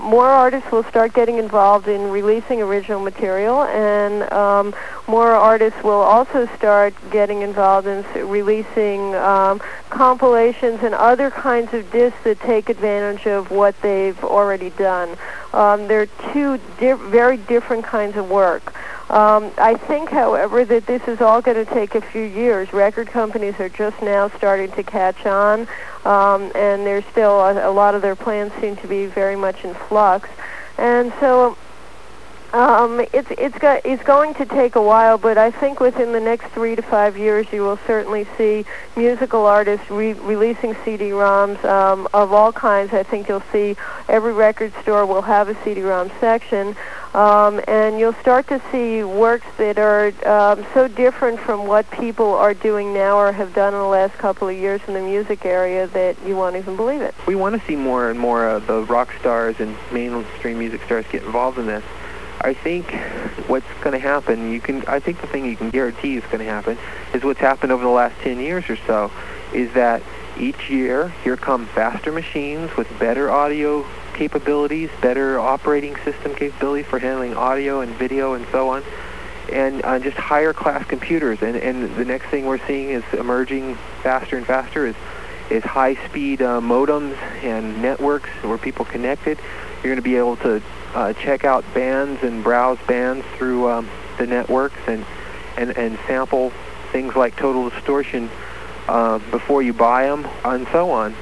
more artists will start getting involved in releasing original material, and more artists will also start getting involved in releasing compilations and other kinds of discs that take advantage of what they've already done. They're two very different kinds of work. I think, however, that this is all going to take a few years. Record companies are just now starting to catch on, and there's still a lot of their plans seem to be very much in flux. And so it's going to take a while, but I think within the next 3 to 5 years you will certainly see musical artists releasing CD-ROMs of all kinds. I think you'll see every record store will have a CD-ROM section, and you'll start to see works that are so different from what people are doing now or have done in the last couple of years in the music area that you won't even believe it. We want to see more and more of the rock stars and mainstream music stars get involved in this. I think what's going to happen, I think the thing you can guarantee is going to happen is what's happened over the last 10 years or so, is that each year here come faster machines with better audio capabilities, better operating system capabilities for handling audio and video and so on, and just higher class computers. And the next thing we're seeing is emerging faster and faster is high-speed modems and networks where people connected. You're going to be able to check out bands and browse bands through the networks and sample things like Total Distortion before you buy them and so on.